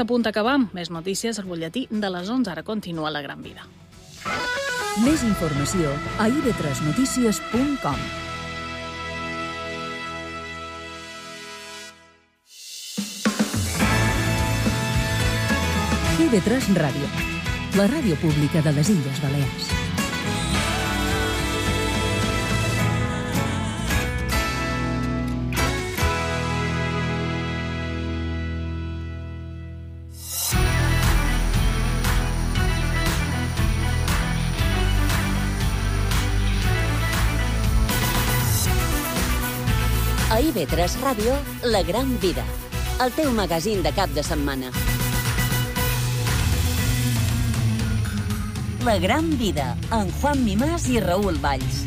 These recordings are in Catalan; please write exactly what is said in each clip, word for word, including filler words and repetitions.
està a punt d'acabar. Més notícies al butlletí de les onze. Ara continua La Gran Vida. Més informació a i ve tres notícies punt com. i ve tres Ràdio, la ràdio pública de les Illes Balears. A i ve tres Ràdio, La Gran Vida, el teu magazín de cap de setmana. La Gran Vida, amb Juan Mimàs i Raül Valls.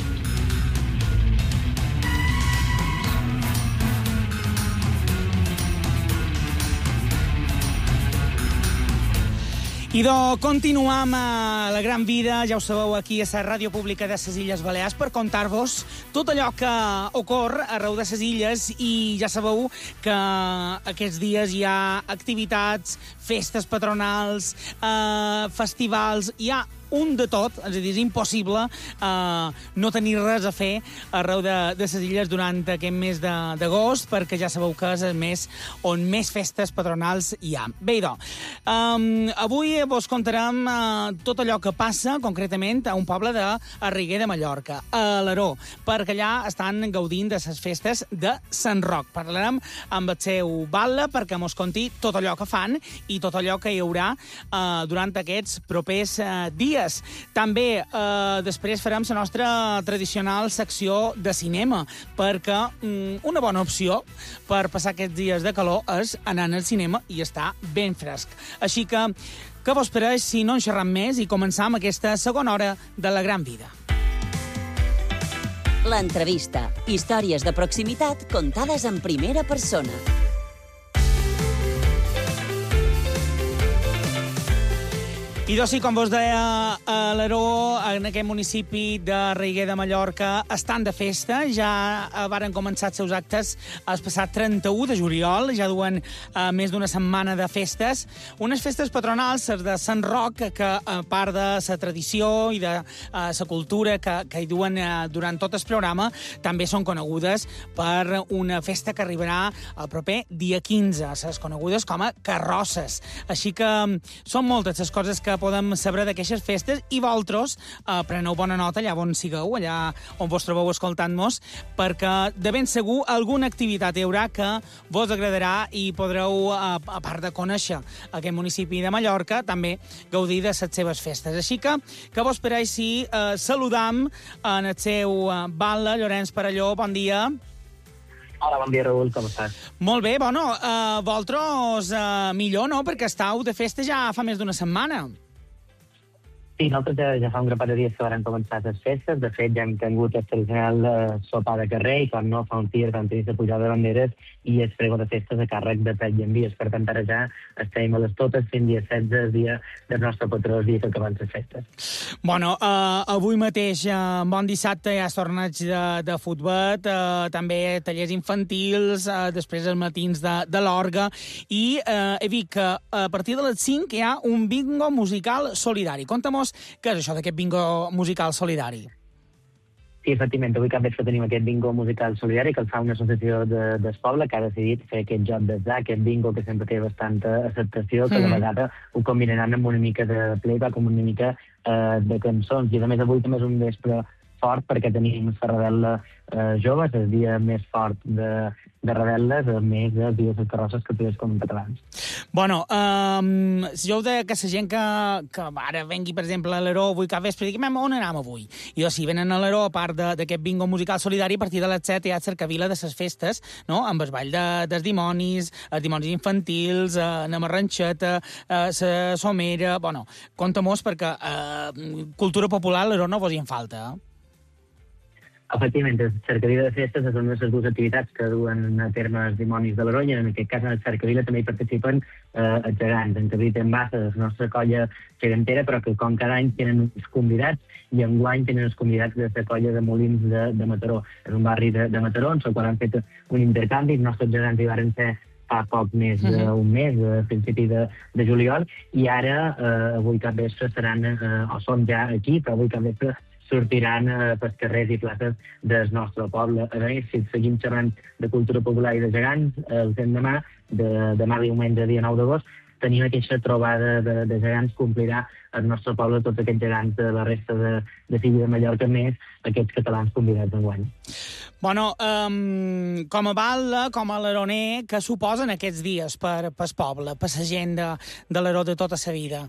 I de continuam a La Gran Vida, ja ho sabeu, aquí a la ràdio pública de les Illes Balears per contar-vos tot allò que ocorre arreu de les illes i ja sabeu que aquests dies hi ha activitats, festes patronals, eh, festivals, hi ha un de tot, és a dir, és impossible eh, no tenir res a fer arreu de, de les illes durant aquest mes d'agost, perquè ja sabeu que és el mes on més festes patronals hi ha. Bé, doncs, um, avui vos contarem uh, tot allò que passa, concretament, a un poble de Arriguer de Mallorca, a l'Aró, perquè allà estan gaudint de les festes de Sant Roc. Parlarem amb el seu batlle perquè mos conti tot allò que fan i tot allò que hi haurà uh, durant aquests propers uh, dies. També eh, després farem la nostra tradicional secció de cinema, perquè mm, una bona opció per passar aquests dies de calor és anar al cinema i estar ben fresc. Així que, què vos pareix si no en xerram més i començar amb aquesta segona hora de La Gran Vida? L'entrevista. Històries de proximitat contades en primera persona. I doncs sí, com vos deia, a l'Aró, en aquest municipi de Arriguer de Mallorca, estan de festa. Ja varen començar els seus actes el passat trenta-u de juliol, ja duen uh, més d'una setmana de festes. Unes festes patronals, les de Sant Roc, que a part de la tradició i de uh, la cultura que, que hi duen uh, durant tot el programa, també són conegudes per una festa que arribarà el proper dia quinze, les conegudes com a carrosses. Així que um, són moltes les coses que podem saber d'aquestes festes i vosaltres eh, preneu bona nota allà on sigueu, allà on vos trobeu escoltant-nos, perquè de ben segur alguna activitat hi haurà que vos agradarà i podreu, eh, a part de conèixer aquest municipi de Mallorca, també gaudir de les seves festes. Així que, que vos pareix si eh, saludam en el seu eh, batlle, Llorenç Perelló, bon dia. Hola, bon dia, Raül, com estàs? Molt bé, bueno, eh, vosaltres eh, millor, no?, perquè estàu de festa ja fa més d'una setmana. Sí, nosaltres ja, ja fa un grapat de dies que van començar les festes. De fet, ja hem tingut el tradicional eh, sopar de carrer i, quan no, fa uns dies vam tenir la pujada de banderes i el pregó de festes a càrrec de Pet i Envies. Per tant, ara ja estem a les totes fent dia setze, el dia del nostre patró, el dia que acaben les festes. Bueno, eh, avui mateix, eh, bon dissabte, hi ha torneig de, de futbol, eh, també tallers infantils, eh, després els matins de, de l'orga, i eh, he vist que a partir de les cinc hi ha un bingo musical solidari. Conta'm què és això d'aquest bingo musical solidari? Sí, efectivament, avui cap vespre tenim aquest bingo musical solidari que el fa una associació de, del poble que ha decidit fer aquest joc d'atzar, aquest bingo que sempre té bastanta acceptació, que mm. de vegada ho combinaran amb una mica de playback, amb una mica eh, de cançons. I a més avui també és un vespre fort perquè tenim Ferradella eh, joves, el dia més fort de, de Ravel·les, a més dels dies de carrosses que tu has comentat abans. Bueno, um, si jo ho deia que la gent que, que ara vengui, per exemple, a l'Aró avui cap vespre, digui, on anem avui? I doncs, si venen a l'Aró, a part d'aquest bingo musical solidari, a partir de les set hi ha el cercavila de les festes, no?, amb el ball de, dels dimonis, els dimonis infantils, eh, anem a ranxeta, eh, la somera... Bueno, compta-mos perquè eh, cultura popular a l'Aró no vos hi en falta, eh? Efectivament, el cercavila de festes és una de les dues activitats que duen a terme els dimonis de l'Aronya. En aquest cas, en el cercavila també hi participen eh, els gegants. En Cabrit en Bassa, la nostra colla gegantera, però que com cada any tenen uns convidats, i enguany tenen els convidats de la colla de Molins de, de Mataró. És un barri de, de Mataró, en el qual han fet un intercanvi, els nostres gegants hi varen ser fa poc més d'un mes, a principi de, de juliol, i ara, eh, avui cap vespre, seran, eh, o són ja aquí, però avui cap vespre sortiran eh, pels carrers i places del nostre poble. A més, si seguim xerrant de cultura popular i de gegants, el demà, de, demà diumenge, dia nou d'agost, tenim aquesta trobada de, de gegants que omplirà el nostre poble tots aquests gegants de la resta de, de Silla de Mallorca, més aquests catalans convidats enguany. Bueno, um, com a Batlle, com a l'aroner, què suposen aquests dies per pel poble, per la gent de, de l'Aró de tota la vida?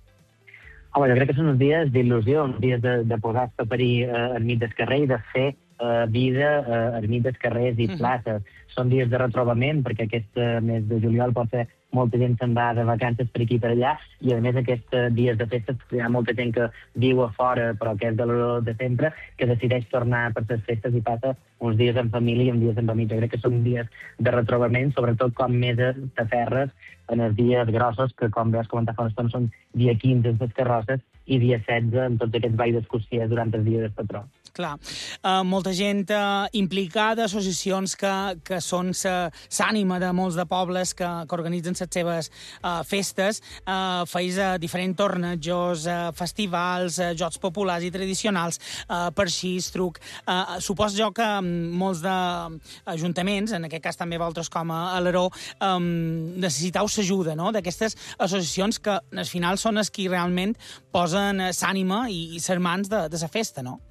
Home, jo crec que són uns dies d'il·lusió, uns dies de, de posar-se a parir eh, enmig del carrer i de fer eh, vida eh, enmig dels carrers i places. Mm. Són dies de retrobament, perquè aquest eh, mes de juliol pot ser molta gent se'n va de vacances per aquí i per allà, i a més aquests dies de festes hi ha molta gent que viu a fora, però que és de l'Aró de sempre, que decideix tornar per les festes i passa uns dies en família i uns dies en família. Crec que són dies de retrobament, sobretot com més t'aferres en els dies grossos, que com veus comentar fa una estona són dia quinze en les carrosses i dia setze en tots aquests balls d'excursió durant el dia del patró. Clar, uh, molta gent uh, implicada, associacions que, que són l'ànima de molts de pobles que, que organitzen les seves uh, festes, uh, feis uh, diferents tornejos, uh, festivals, uh, jocs populars i tradicionals, uh, per xis, truc. Uh, suposo jo que um, molts d'ajuntaments, en aquest cas també vosaltres com a, a l'Aró, um, necessiteu l'ajuda, no?, d'aquestes associacions que al final són els qui realment posen l'ànima i, i les mans de, de la festa, no?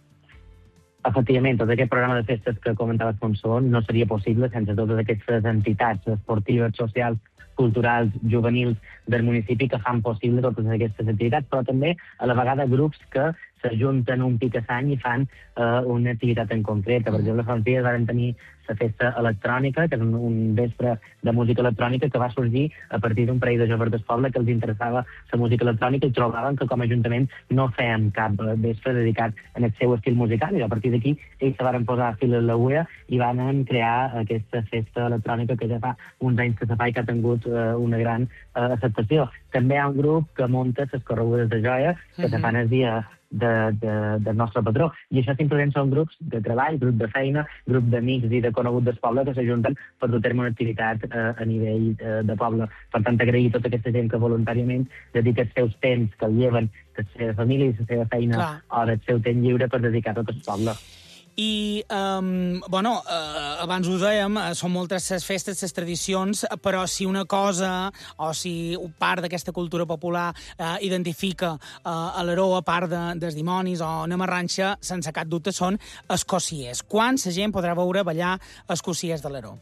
Efectivament, tot aquest programa de festes que comentaves com són no seria possible sense totes aquestes entitats esportives, socials, culturals, juvenils del municipi que fan possible totes aquestes activitats, però també a la vegada grups que s'ajunten un pic a sang i fan uh, una activitat en concret. Per exemple, fa uns dies vam tenir la festa electrònica, que és un, un vespre de música electrònica que va sorgir a partir d'un parell de joves del poble que els interessava la música electrònica i trobaven que com a ajuntament no fèiem cap vespre dedicat en el seu estil musical, i a partir d'aquí ells se van posar a fil a l'agulla i van crear aquesta festa electrònica que ja fa uns anys que se fa i que ha tingut uh, una gran uh, acceptació. També hi ha un grup que munta les corregudes de joia que mm-hmm. se fan el dia de, de, del nostre patró. I això simplement són grups de treball, grup de feina, grup d'amics i de coneguts del poble que s'ajunten per dur a terme una activitat eh, a nivell eh, de poble. Per tant, agrair tota aquesta gent que voluntàriament dedica els seus temps, que el lleven de la seva família i la seva feina Clar. o del seu temps lliure per dedicar tot el poble. I, um, bueno, uh, abans ho dèiem, uh, són moltes les festes, les tradicions, però si una cosa, o si part d'aquesta cultura popular uh, identifica uh, a l'Aró, a part de, dels dimonis o una marranxa, sense cap dubte són escociers. Quan la gent podrà veure ballar escociers de l'Aró?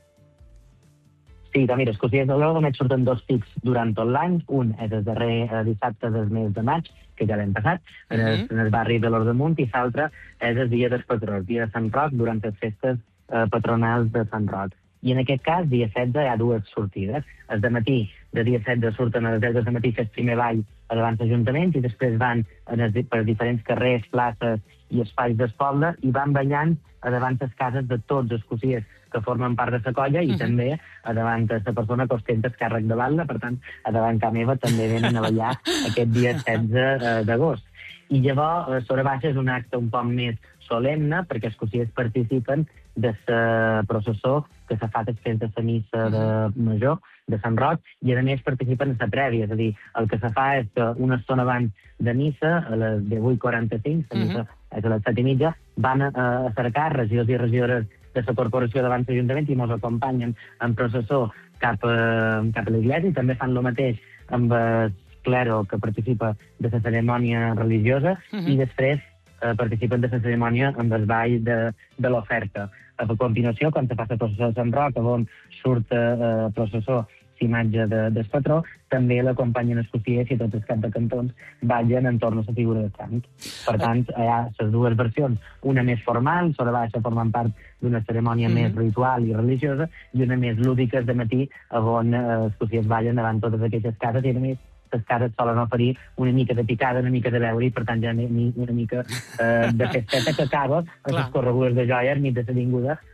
Sí, doncs mira, els Escociers de l'Aró només surten dos pics durant tot l'any. Un és el darrer eh, dissabte del mes de maig, que ja l'hem passat, en el, en el barri de l'Ordemunt, i l'altre és el dia del patró, el dia de Sant Roc, durant les festes eh, patronals de Sant Roc. I en aquest cas, dia setze, hi ha dues sortides. El de matí, de dia setze, surten a les deu del matí, fer el primer ball a davant d'Ajuntament, i després van en els, per diferents carrers, places i espais del poble, i van ballant a davant les cases de tots els escociers que formen part de la colla, i uh -huh. també a davant de la persona que ostenta el càrrec de batlle. Per tant, a davant ca meva també venen a ballar aquest dia setze d'agost. I llavors, sobre baixa, és un acte un poc més solemne, perquè els escociers participen de la processó que s'ha fet després de la missa de major de Sant Roc, i a més participen en la prèvia, és a dir, el que se fa és que una estona abans de missa, a les divuit quaranta-cinc, la missa és a les set i mitja, van a, a cercar regidors i regidores de la corporació davant l'Ajuntament i ens acompanyen en processó cap a, cap a l'església, i també fan el mateix amb el clero que participa de la cerimònia religiosa, uh-huh. i després eh, participen de la cerimònia amb el ball de, de l'oferta. A continuació, quan se fa la processó de Sant Roc, on surt eh, processó l'imatge de, del patró, també l'acompanyen els escociers i tots els caps de cantons ballen entorn a la figura de sant. Per tant, hi ha les dues versions, una més formal, sobre baixa formant part d'una cerimònia mm-hmm. més ritual i religiosa, i una més lúdica de matí, on eh, els escociers ballen davant totes aquestes cases, i a més les cases solen oferir una mica de picada, una mica de beure, i per tant ja una mica eh, de festeta que acaba a les corregudes de joia enmig de l'avinguda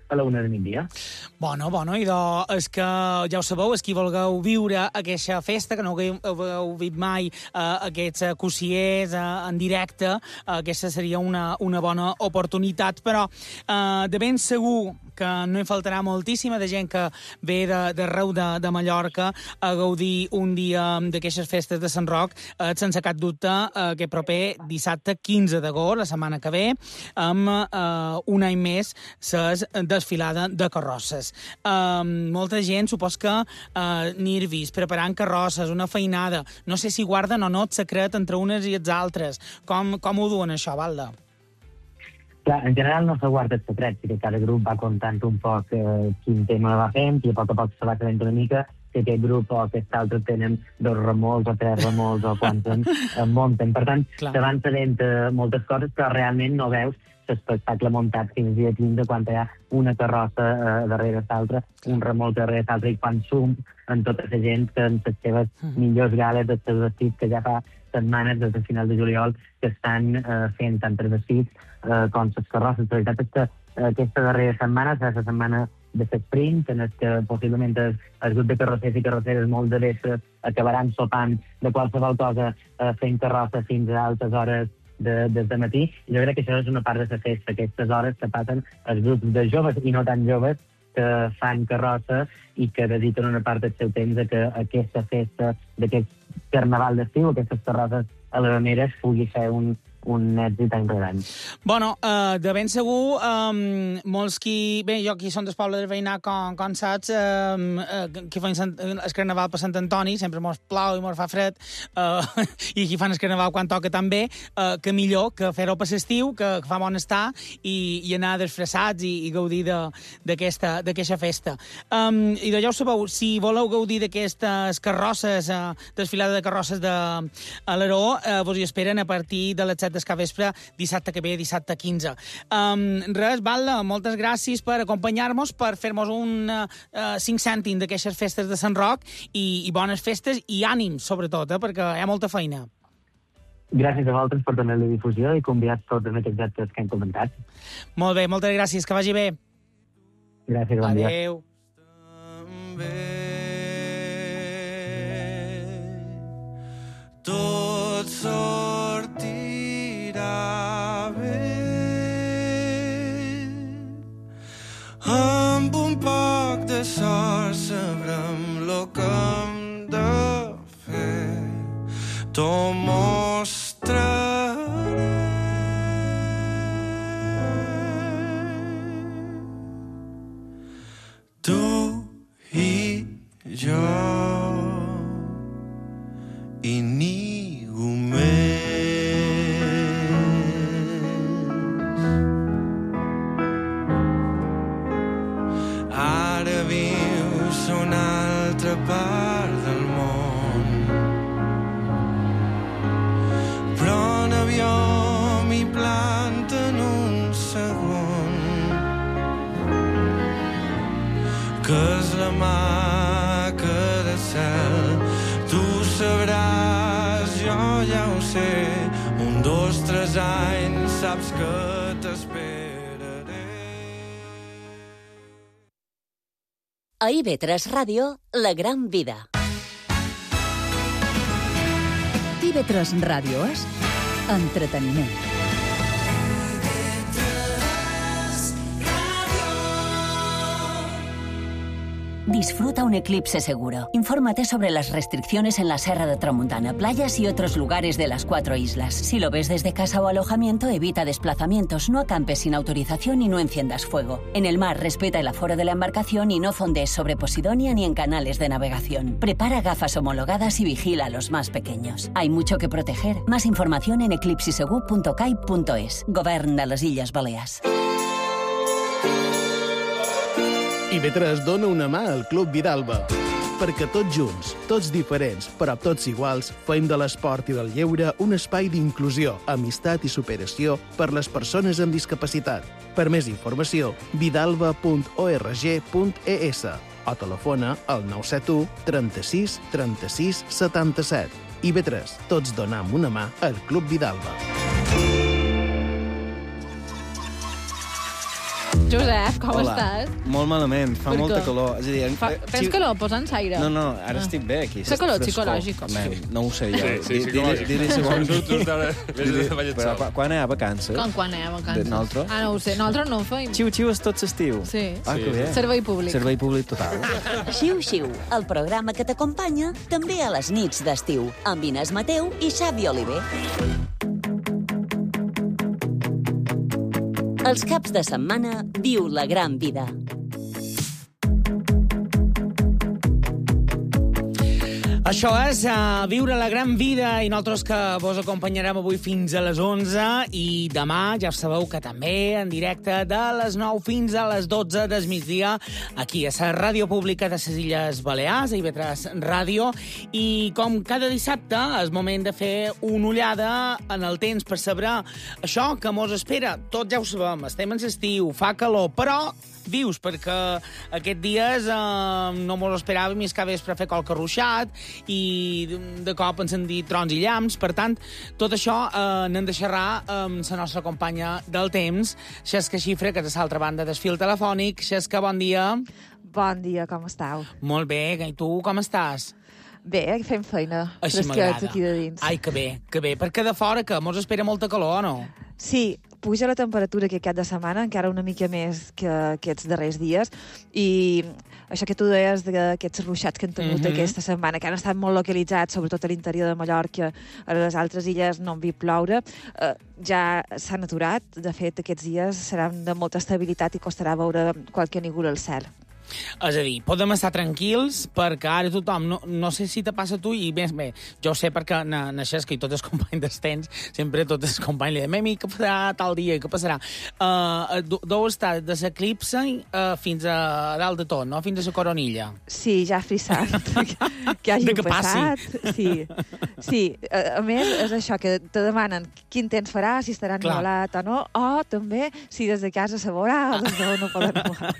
a la una de migdia. Bueno, bueno, i doncs és que ja ho sabeu, és qui vulgueu viure aquesta festa, que no heu vist mai eh, aquests cossiers eh, en directe, eh, aquesta seria una, una bona oportunitat, però eh, de ben segur que no hi faltarà moltíssima de gent que ve d'arreu de, de, de Mallorca a gaudir un dia d'aquestes festes de Sant Roc, eh, sense cap dubte, eh, que proper dissabte quinze d'agost, la setmana que ve, amb eh, un any més ses desfilada de carrosses. Eh, molta gent, supos que eh, nervis, preparant carrosses, una feinada, no sé si guarden o no el secret entre unes i els altres. Com, com ho duen això, Valda? Clar, en general no se guarda el secret, que cada grup va contant un poc eh, quin tema va fent i a poc a poc se va sabent una mica que aquest grup o aquest altre tenen dos remolcs o tres remolcs o quants en, en munten. Per tant, Clar. se van sabent eh, moltes coses, però realment no veus l'espectacle muntat fins al dia quinze quan hi ha una carrossa eh, darrere l'altra, un remolc darrere l'altre, i quan sum en tota la gent que en les seves mm. millors gales, els seus vestits, que ja fa setmanes des del final de juliol que estan eh, fent tant els vestits eh, com les carrosses. La veritat és que eh, aquesta darrera setmana serà la setmana de l'esprint, en el que possiblement el, el grup de carrossers i carrosseres molt de vespre acabaran sopant de qualsevol cosa eh, fent carrossa fins a altes hores de, des de matí. Jo crec que això és una part de la festa, aquestes hores que passen els grups de joves i no tan joves que fan carrossa i que dediquen una part del seu temps a que aquesta festa d'aquest carnaval d'estiu, aquestes carrosses a les Rameres, pugui ser un, un èxit any rere any. Bueno, uh, de ben segur, um, molts qui... Bé, jo qui són del poble del veïnat, com, com saps, um, uh, qui fan el carnaval per Sant Antoni, sempre mos plau i mos fa fred, uh, i qui fan el carnaval quan toca també, uh, que millor que fer-ho per l'estiu, que, que fa bon estar, i, i anar disfressats i, i gaudir d'aquesta festa. Um, I ja ho sabeu, si voleu gaudir d'aquestes carrosses, uh, desfilada de carrosses de a l'Aró, uh, vos hi esperen a partir de les set del vespre, dissabte que ve, dissabte quinze. Um, res, Valda, moltes gràcies per acompanyar-nos, per fer-nos un uh, cinc cèntim d'aquestes festes de Sant Roc, i, i bones festes i ànim, sobretot, eh, perquè hi ha molta feina. Gràcies a vosaltres per donar la difusió i convidar tots en aquests actes que hem comentat. Molt bé, moltes gràcies, que vagi bé. Gràcies, bon dia. Adéu. Tot sortirà bé amb un poc de sort sabrem lo que hem de fer. T'ho mostraré. Tu i jo i ningú més. Ara vius a una altra part del món, però un avió m'hi planta en un segon, que és la mà que del cel. Tu sabràs, jo ja ho sé, un, dos, tres anys, saps que t'esperaré. A I V tres Ràdio, La Gran Vida. I V tres Ràdio és entreteniment. Disfruta un eclipse seguro. Infórmate sobre las restricciones en la Serra de Tramuntana, playas y otros lugares de las cuatro islas. Si lo ves desde casa o alojamiento, evita desplazamientos, no acampes sin autorización y no enciendas fuego. En el mar, respeta el aforo de la embarcación y no fondees sobre Posidonia ni en canales de navegación. Prepara gafas homologadas y vigila a los más pequeños. Hay mucho que proteger. Más información en eclipsisegur punto cai punto es. Govern de les Illes Balears. I V tres dona una mà al Club Vidalba, perquè tots junts, tots diferents, però tots iguals, fem de l'esport i del lleure un espai d'inclusió, amistat i superació per les persones amb discapacitat. Per més informació, vidalba punt org punt es o telefona al nou set u, trenta-sis, trenta-sis, setanta-set. I V tres, tots donam una mà al Club Vidalba. Josep, com Hola. estàs? Molt malament, fa Per molta què? calor. És a dir, Fa, eh, tens si- calor? Posa'ns aire. No, no, ara Ah. estic bé aquí. Fa calor Frescor. psicològic. Man, no ho sé jo. Sí, sí, Di- psicològic. Dir-li segons... Tu, tu, tu, Dir-li- Però quan- quan hi ha vacances? Com quan anem a vacances? De nosaltres? Ah, no ho sé. Nosaltres no ho feim. Xiu-xiu és tot l'estiu. Sí. Ah, que bé. Servei públic. Servei públic total. Xiu-Xiu, el programa que t'acompanya també a les nits d'estiu, amb Inés Mateu i Xavi Oliver. Els caps de setmana viu la gran vida. Això és uh, Viure la gran vida i nosaltres que vos acompanyarem avui fins a les onze i demà ja sabeu que també en directe de les nou fins a les dotze del migdia aquí a la Ràdio Pública de les Illes Balears, a I V tres Ràdio, i com cada dissabte és moment de fer una ullada en el temps per saber això que mos espera. Tots ja ho sabem, estem en l'estiu, fa calor, però vius, perquè aquests dies eh, no mos esperàvem més que vespre fer qualque ruixat i de cop ens han dit trons i llamps. Per tant, tot això eh, n'hem de xerrar amb la nostra companya del temps, Xesca Xifre, que és a l'altra banda del fil telefònic. Xesca, bon dia. Bon dia, com estàu? Molt bé, i tu com estàs? Bé, fem feina. Així Fresquet m'agrada. aquí de dins. Ai, que bé, que bé. Perquè de fora, que mos espera molta calor, o no? Sí, puja la temperatura aquest cap de setmana, encara una mica més que aquests darrers dies, i això que tu deies d'aquests ruixats que han tingut Mhm. aquesta setmana, que han estat molt localitzats, sobretot a l'interior de Mallorca, a les altres illes no han vist ploure, eh, ja s'han aturat. De fet, aquests dies seran de molta estabilitat i costarà veure qualque nígol al cel. És a dir, podem estar tranquils perquè ara tothom, no, no sé si te passa a tu, i més bé, jo ho sé perquè na, na Xesca i tots els companys dels temps, sempre tots els companys li diuen, memi, què passarà tal dia, què passarà? Uh, deu estar de l'eclipse uh, fins a dalt de tot, no? Fins a la coronilla. Sí, ja ha frissat que hagi De que passat. passi. Sí, sí. A, a més, és això, que te demanen quin temps farà, si estarà Clar. ennuvolat o no, o també si des de casa se veurà o des de no poden ennuvolar.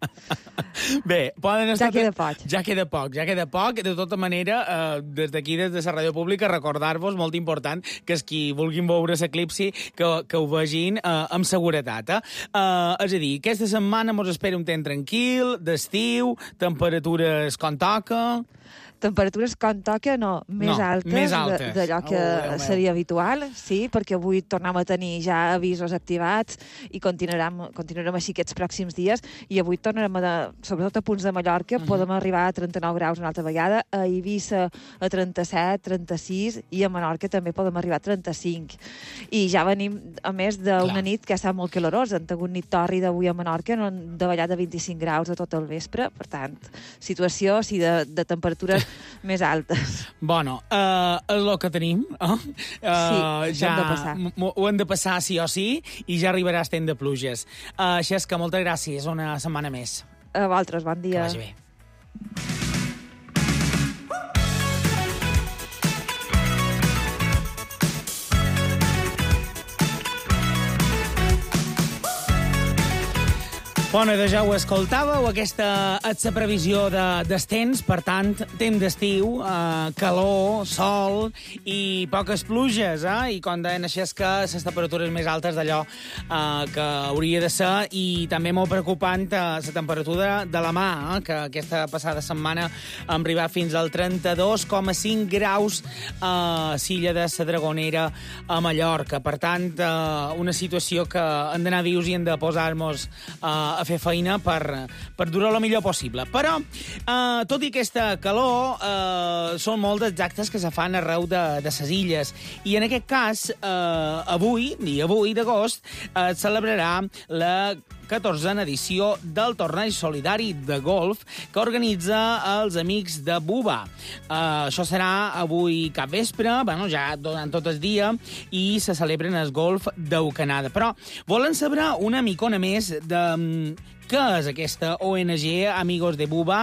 Bé, poden estar... Ja queda poc. Ja queda poc, ja queda poc. De tota manera, eh, des d'aquí, des de la ràdio pública, recordar-vos, molt important, que els qui vulguin veure l'eclipsi, que, que ho vegin eh, amb seguretat. Eh? Eh, és a dir, aquesta setmana mos espera un temps tranquil, d'estiu, temperatures com toca... Temperatures com toca, no, més No, altes, més altes. d'allò que Oh, Déu meu. seria habitual, sí, perquè avui tornem a tenir ja avisos activats i continuarem, continuarem així aquests pròxims dies, i avui tornarem, a de, sobretot a punts de Mallorca, Mhm. podem arribar a trenta-nou graus una altra vegada, a Eivissa a trenta-set, trenta-sis, i a Menorca també podem arribar a trenta-cinc. I ja venim, a més, d'una Clar. nit que ha estat molt calorosa. Han tingut nit torri d'avui a Menorca, no han davallat de vint-i-cinc graus a tot el vespre, per tant, situació sí, de, de temperatures més altes. Bueno, eh, és el que tenim. Eh? Uh, Sí, això hem de passar. m- Ho hem de passar sí o sí, i ja arribarà el temps de pluges. Uh, Xesca, moltes gràcies. Una setmana més. A vosaltres, bon dia. Que vagi bé. Bona, doncs ja ho escoltàveu, aquesta és la previsió de, dels temps, per tant, temps d'estiu, eh, calor, sol i poques pluges, eh? I com deien així és que les temperatures més altes d'allò eh, que hauria de ser, i també molt preocupant eh, la temperatura de la mà, eh? Que aquesta passada setmana hem arribat fins al trenta-dos coma cinc graus a l'illa de la Dragonera a Mallorca. Per tant, eh, una situació que hem d'anar vius i hem de posar-nos eh, a fer feina per, per durar el millor possible. Però, eh, tot i aquesta calor, eh, són molts els actes que se fan arreu de, de ses illes. I en aquest cas, eh, avui, dia vuit d'agost, eh, celebrarà la catorzena edició del torneig solidari de golf que organitza els amics de Buba. Uh, això serà avui cap vespre, bueno, ja durant tot el dia, i se celebren el golf d'Eucanada. Però volen saber una micona més de um, què és aquesta O N G, Amigos de Buba,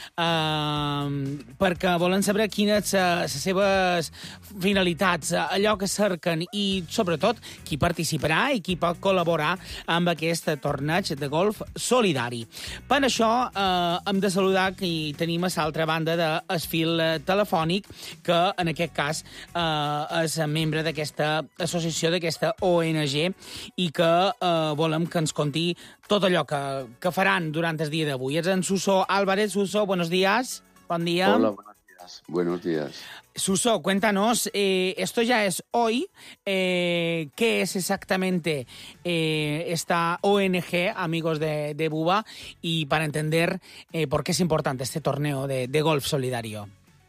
eh, perquè volen saber quines les seves finalitats, allò que cerquen i, sobretot, qui participarà i qui pot col·laborar amb aquest torneig de golf solidari. Per això eh, hem de saludar que hi tenim a l'altra banda del fil telefònic, que en aquest cas eh, és membre d'aquesta associació, d'aquesta O N G, i que eh, volem que ens conti tot allò que, que faran durant el dia d'avui. És en Suso Álvarez. Suso, buenos días. Bon dia. Hola, buenos días. Buenos días. Suso, cuéntanos, eh, esto ya es hoy, eh, ¿qué es exactamente eh, esta O N G, Amigos de, de Buba, y para entender eh, por qué es importante este torneo de, de golf solidario?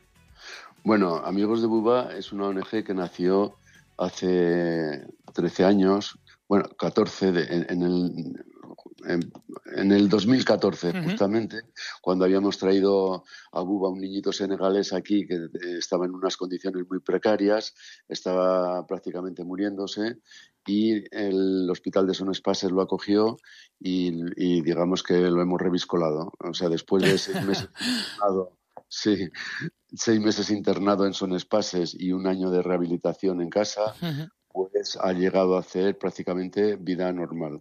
Bueno, Amigos de Buba es una O N G que nació hace trece años, bueno, catorce, de, en, en el... En, en el dos mil catorce, uh-huh. justamente, cuando habíamos traído a Buba un niñito senegalés aquí que estaba en unas condiciones muy precarias, estaba prácticamente muriéndose, y el Hospital de Son Espases lo acogió y, y digamos que lo hemos reviscolado. O sea, después de seis meses internado, sí, seis meses internado en Son Espases y un año de rehabilitación en casa, uh-huh. pues ha llegado a hacer prácticamente vida normal.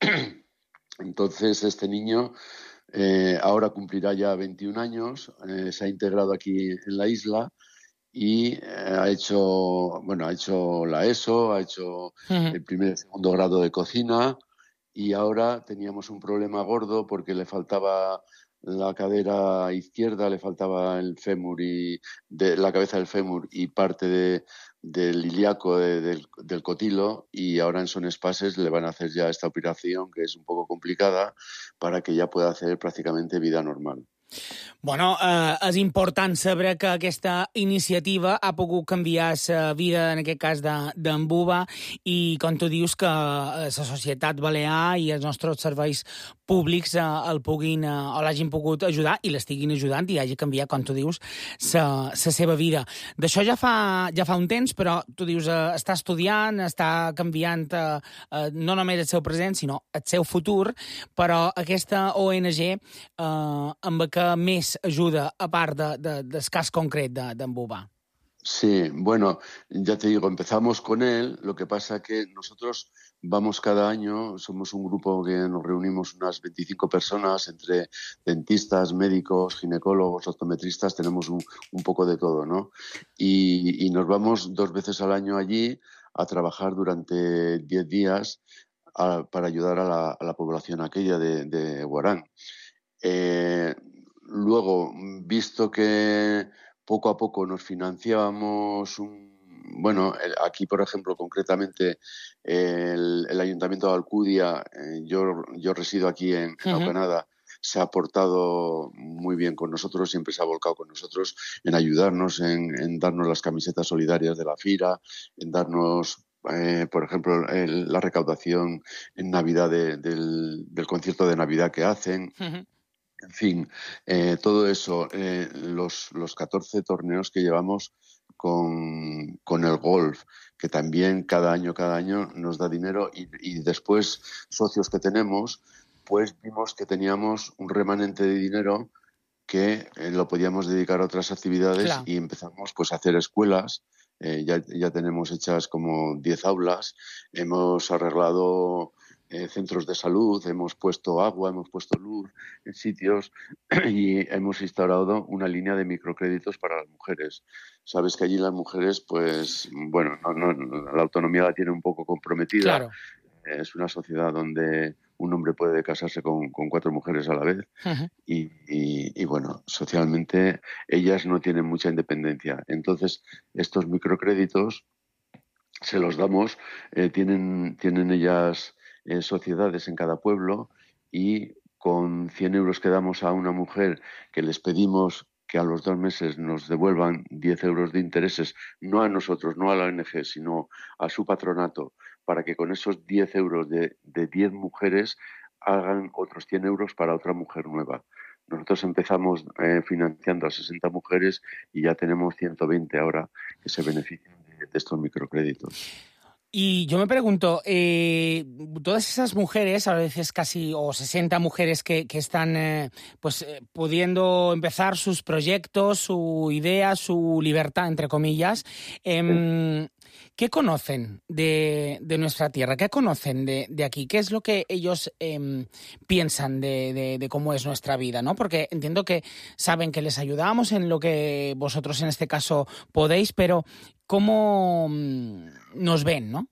Entonces, este niño eh, ahora cumplirá ya veintiún años, eh, se ha integrado aquí en la isla y eh, ha hecho, bueno, ha hecho la ESO, ha hecho uh-huh. el primer y segundo grado de cocina, y ahora teníamos un problema gordo porque le faltaba la cadera izquierda, le faltaba el fémur y de la cabeza del fémur y parte de, del ilíaco de, del, del cotilo, y ahora en Son Espases le van a hacer ya esta operación, que es un poco complicada, para que ya pueda hacer prácticamente vida normal. Bueno, eh, és important saber que aquesta iniciativa ha pogut canviar la vida, en aquest cas, d'en Buba, i com tu dius, que la societat balear i els nostres serveis públics eh, el puguin, eh, o l'hagin pogut ajudar i l'estiguin ajudant i hagi canviat, com tu dius, la seva vida. D'això ja fa, ja fa un temps, però tu dius, eh, està estudiant, està canviant eh, eh, no només el seu present, sinó el seu futur, però aquesta O N G eh, amb que més ayuda, aparte de, de, del caso concreto de, de Buba. Sí, bueno, ya te digo, empezamos con él, lo que pasa que nosotros vamos cada año, somos un grupo que nos reunimos unas veinticinco personas, entre dentistas, médicos, ginecólogos, optometristas, tenemos un, un poco de todo, ¿no? Y, y nos vamos dos veces al año allí a trabajar durante diez días a, para ayudar a la, a la población aquella de, de Guarán. Eh, Luego, visto que poco a poco nos financiábamos, un, bueno, aquí, por ejemplo, concretamente, el, el Ayuntamiento de Alcudia, eh, yo, yo resido aquí en, en uh-huh. Canadá, se ha portado muy bien con nosotros, siempre se ha volcado con nosotros en ayudarnos, en, en darnos las camisetas solidarias de la FIRA, en darnos... Eh, por ejemplo, el, la recaudación en Navidad de, del, del concierto de Navidad que hacen. Uh-huh. En fin, eh, todo eso, eh, los, los catorce torneos que llevamos con, con el golf, que también cada año, cada año nos da dinero, y, y después socios que tenemos, pues vimos que teníamos un remanente de dinero que eh, lo podíamos dedicar a otras actividades. Claro. Y empezamos pues a hacer escuelas. Eh, ya, ya tenemos hechas como diez aulas, hemos arreglado eh, centros de salud, hemos puesto agua, hemos puesto luz en sitios y hemos instaurado una línea de microcréditos para las mujeres. Sabes que allí las mujeres, pues, bueno, no, no, la autonomía la tienen un poco comprometida. Claro. Es una sociedad donde un hombre puede casarse con, con cuatro mujeres a la vez. Uh-huh. y, y, y, bueno, socialmente ellas no tienen mucha independencia. Entonces, estos microcréditos se los damos, eh, tienen, tienen ellas eh, sociedades en cada pueblo, y con cien euros que damos a una mujer, que les pedimos que a los dos meses nos devuelvan diez euros de intereses, no a nosotros, no a la O N G, sino a su patronato, para que con esos diez euros de, de diez mujeres hagan otros cien euros para otra mujer nueva. Nosotros empezamos eh, financiando a sesenta mujeres y ya tenemos ciento veinte ahora que se benefician de, de estos microcréditos. Y yo me pregunto, eh, todas esas mujeres, a veces casi o sesenta mujeres que, que están eh, pues eh, pudiendo empezar sus proyectos, su idea, su libertad, entre comillas, eh, ¿qué conocen de, de nuestra tierra? ¿Qué conocen de, de aquí? ¿Qué es lo que ellos eh, piensan de, de, de cómo es nuestra vida, ¿no? Porque entiendo que saben que les ayudamos en lo que vosotros en este caso podéis, pero ¿cómo nos ven, no?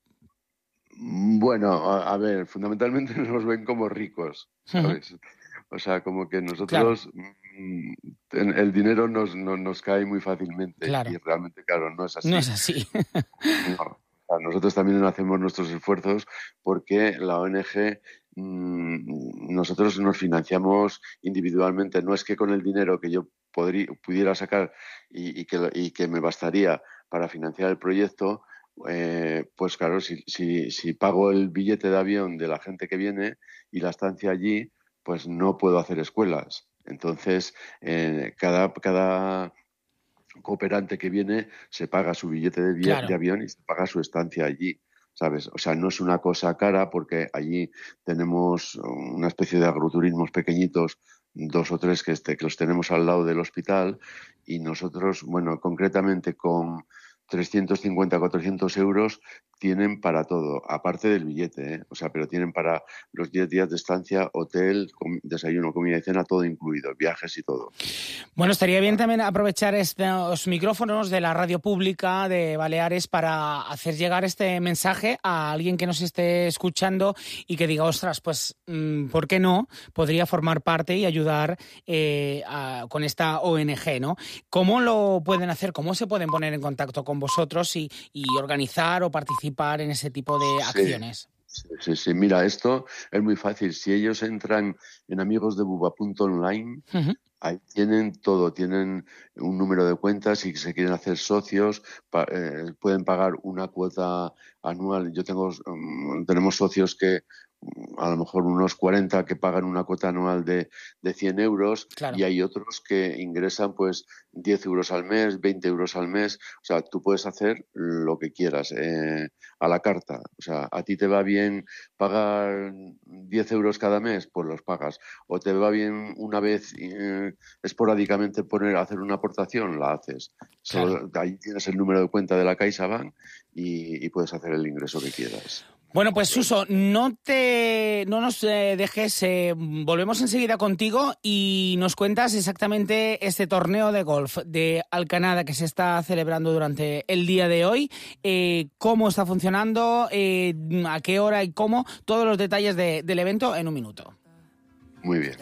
Bueno, a, a ver, fundamentalmente nos ven como ricos, ¿sabes? Uh-huh. O sea, como que nosotros claro. mm, el dinero nos, no, nos cae muy fácilmente claro. y realmente, claro, no es así. No es así. No. O sea, nosotros también hacemos nuestros esfuerzos porque la O N Ge, mmm, nosotros nos financiamos individualmente. No es que con el dinero que yo podría, pudiera sacar y, y, que, y que me bastaría para financiar el proyecto, eh, pues claro, si, si, si pago el billete de avión de la gente que viene y la estancia allí, pues no puedo hacer escuelas. Entonces, eh, cada, cada cooperante que viene se paga su billete de, vi- claro. de avión y se paga su estancia allí, ¿sabes? O sea, no es una cosa cara porque allí tenemos una especie de agroturismos pequeñitos, dos o tres que, este, que los tenemos al lado del hospital y nosotros, bueno, concretamente con trescientos cincuenta, cuatrocientos euros tienen para todo, aparte del billete, ¿eh? O sea, pero tienen para los diez días de estancia, hotel, com- desayuno, comida y cena, todo incluido, viajes y todo. Bueno, estaría bien también aprovechar estos micrófonos de la radio pública de Baleares para hacer llegar este mensaje a alguien que nos esté escuchando y que diga, ostras, pues, ¿por qué no? Podría formar parte y ayudar eh, a, con esta O N Ge, ¿no? ¿Cómo lo pueden hacer? ¿Cómo se pueden poner en contacto con vosotros y, y organizar o participar en ese tipo de acciones? Sí, sí, sí. Mira, esto es muy fácil. Si ellos entran en amigos de buba punto online, uh-huh. ahí tienen todo. Tienen un número de cuentas y se quieren hacer socios, pa- eh, pueden pagar una cuota anual. Yo tengo, um, tenemos socios que a lo mejor unos cuarenta que pagan una cuota anual de, de cien euros claro. y hay otros que ingresan pues diez euros al mes, veinte euros al mes. O sea, tú puedes hacer lo que quieras eh, a la carta. O sea, a ti te va bien pagar diez euros cada mes, pues los pagas. O te va bien una vez eh, esporádicamente poner hacer una aportación, la haces. Claro. Solo, ahí tienes el número de cuenta de la CaixaBank y, y puedes hacer el ingreso que quieras. Bueno, pues Suso, no te, no nos eh, dejes, eh, volvemos enseguida contigo y nos cuentas exactamente este torneo de golf de Alcanada que se está celebrando durante el día de hoy, eh, cómo está funcionando, eh, a qué hora y cómo, todos los detalles de, del evento en un minuto. Muy bien.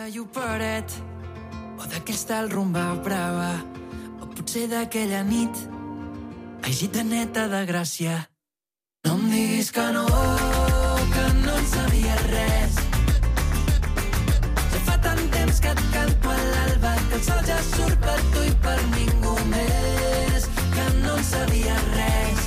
O d'aquesta el rumba brava, o potser d'aquella nit, ai, gitaneta de Gràcia. No em diguis que no, que no en sabia res. Ja fa tant temps que et canto a l'alba, que el sol ja surt per tu i per ningú més, que no en sabia res.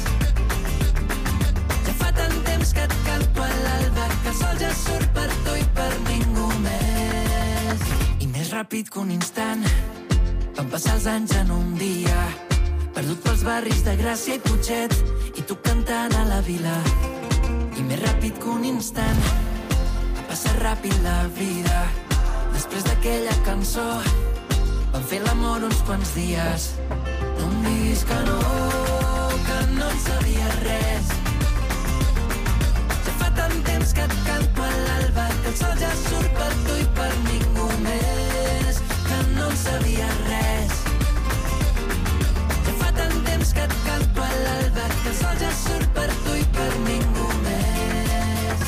Ja fa tant temps que et canto a l'alba, que el sol ja surt per tu i per ningú més. I més ràpid que un instant, van passar els anys en un dia, perdut pels barris de Gràcia i Putxet, i tu cantant a la vila. I més ràpid que un instant, va passar ràpid la vida. Després d'aquella cançó, vam fer l'amor uns quants dies. No em diguis que no, que no en sabia res. Ja fa tant temps que et canto a l'alba, que el sol ja surt per tu i per ningú més, que no en sabia res. Tant temps que et canto a l'alba, que el sol ja surt per tu i per ningú més.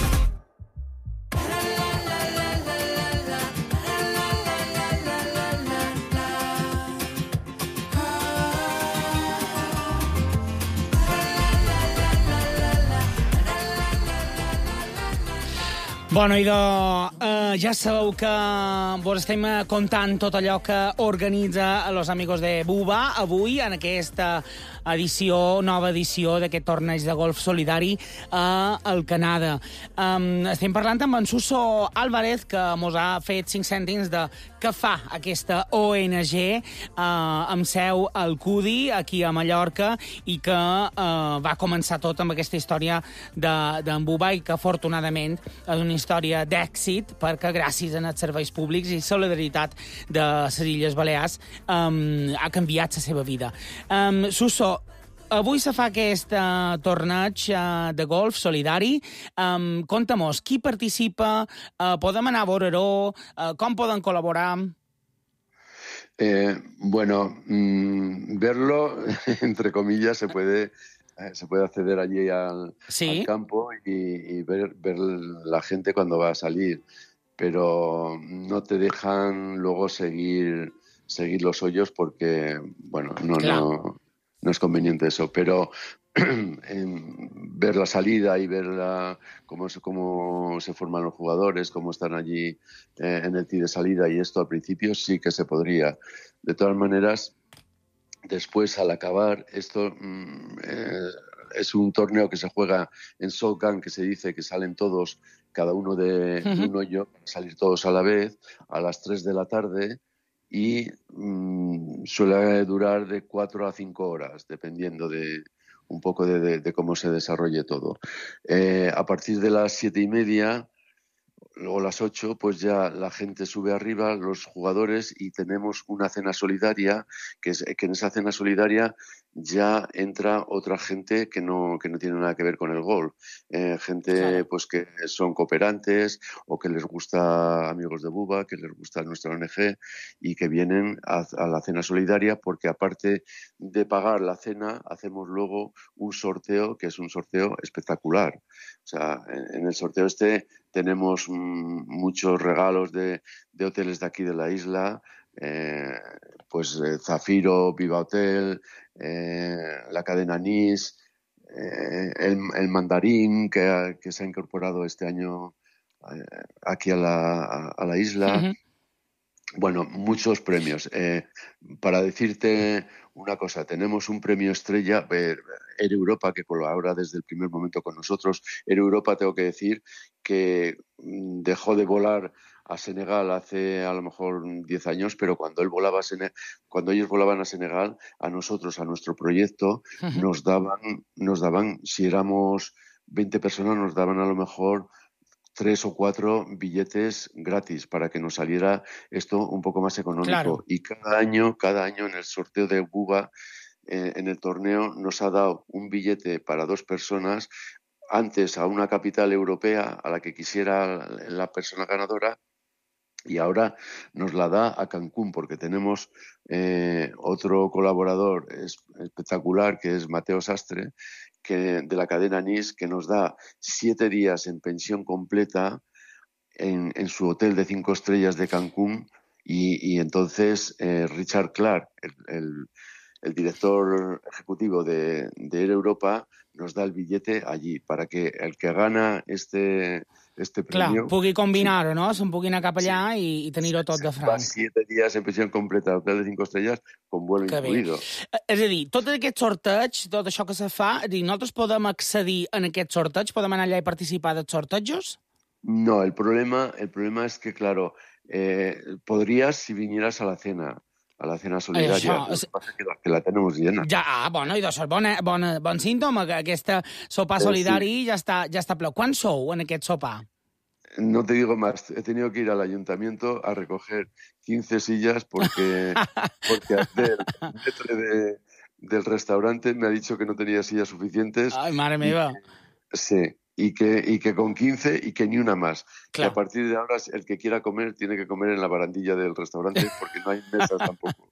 Bueno, idò, eh, ja sabeu que vos estem contant tot allò que organitza los amigos de Buba avui en aquesta edició, nova edició d'aquest torneig de golf solidari a el Canadà. Um, estem parlant amb en Suso Álvarez, que mos ha fet cinc cèntims de què fa aquesta O N G uh, amb seu al Cudi, aquí a Mallorca, i que uh, va començar tot amb aquesta història d'en Buba i que, afortunadament, és una història d'èxit perquè gràcies als serveis públics i solidaritat de les Illes Balears um, ha canviat la seva vida. Um, Suso, avui se fa aquest uh, torneig uh, de golf solidari. Um, Conta-mos, qui participa? Uh, podem anar a veure-ho? Uh, com poden col·laborar? Eh, bueno, mmm, verlo, entre comillas, se puede, eh, se puede acceder allí al, ¿sí? al campo y, y ver, ver la gente cuando va a salir, pero no te dejan luego seguir, seguir los hoyos porque, bueno, no, claro. no, no es conveniente eso, pero ver la salida y ver la, cómo, se, cómo se forman los jugadores, cómo están allí eh, en el tee de salida y esto al principio sí que se podría. De todas maneras, después al acabar, esto mm, eh, es un torneo que se juega en shotgun, que se dice que salen todos, cada uno de uh-huh. un hoyo, salir todos a la vez, a las tres de la tarde, y mm, suele durar de cuatro a cinco horas, dependiendo de un poco de, de, de cómo se desarrolle todo. Eh, a partir de las siete y media o las ocho, pues ya la gente sube arriba, los jugadores, y tenemos una cena solidaria, que, es, que en esa cena solidaria ya entra otra gente que no, que no tiene nada que ver con el golf. Eh, gente claro. pues que son cooperantes o que les gusta Amigos de Buba, que les gusta nuestra O N G y que vienen a, a la cena solidaria porque aparte de pagar la cena, hacemos luego un sorteo que es un sorteo espectacular. O sea, en, en el sorteo este tenemos mmm, muchos regalos de, de hoteles de aquí de la isla, eh, pues eh, Zafiro, Viva Hotel, eh, la cadena Nis, eh, el, el Mandarín que, que se ha incorporado este año eh, aquí a la, a, a la isla. Uh-huh. Bueno, muchos premios. Eh, para decirte una cosa, tenemos un premio estrella, eh, Air Europa, que colabora desde el primer momento con nosotros. Air Europa, tengo que decir, que dejó de volar a Senegal hace a lo mejor diez años, pero cuando él volaba a Senegal, cuando ellos volaban a Senegal, a nosotros, a nuestro proyecto, uh-huh. nos daban, nos daban, si éramos veinte personas, nos daban a lo mejor tres o cuatro billetes gratis para que nos saliera esto un poco más económico. Claro. Y cada año, cada año en el sorteo de Buba, eh, en el torneo, nos ha dado un billete para dos personas, antes a una capital europea a la que quisiera la persona ganadora, y ahora nos la da a Cancún, porque tenemos eh, otro colaborador es, espectacular, que es Mateo Sastre, que, de la cadena Nis, que nos da siete días en pensión completa en, en su hotel de cinco estrellas de Cancún, y, y entonces eh, Richard Clark, el, el, el director ejecutivo de, de Air Europa, nos da el billete allí, para que el que gana este, este premio... Clar, pugui combinar-ho, no? Se'n pugui anar cap allà sí. i, i tenir-ho tot de franc. Va siete días en pensión completa, hotel de cinco estrellas, con vuelo que incluido. Bé. És a dir, tot aquest sorteig, tot això que se fa, és dir, nosaltres podem accedir en aquest sorteig? Podem anar allà i participar dels sortejos? No, el problema, el problema es que, claro, eh, podrías si vinieras a la cena. A la cena solidaria. Això, és... passa que la, que la tenemos llena. Ja, ah, bueno, i això és bon, bon, bon símptoma, que aquesta sopar eh, solidari sí. ja està, ja està ple. Quan sou en aquest sopar? No te digo más. He tenido que ir al ayuntamiento a recoger quince sillas porque, porque el metre de, del restaurante me ha dicho que no tenía sillas suficientes. Ay, madre mía. Sí. Y que, y que con quince y que ni una más. Que a partir de ahora el que quiera comer tiene que comer en la barandilla del restaurante porque no hay mesas tampoco.